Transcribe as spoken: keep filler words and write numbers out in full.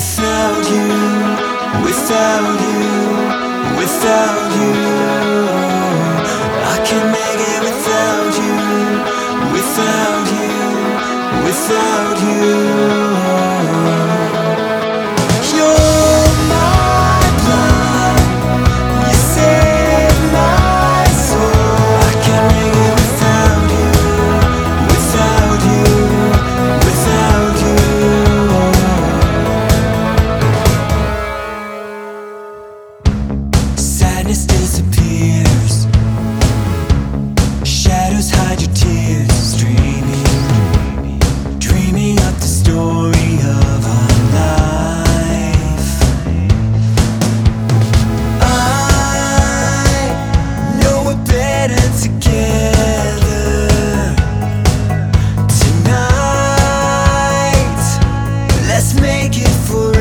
Without you, without you, without you, I can't make it without you, without you, without you. You're my blood, you save my soul. I can't make it without you, without you, without you. Sadness disappears, shadows hide your tears, dreaming, dreaming up the story of our life. I know we're better together tonight. Let's make it forever.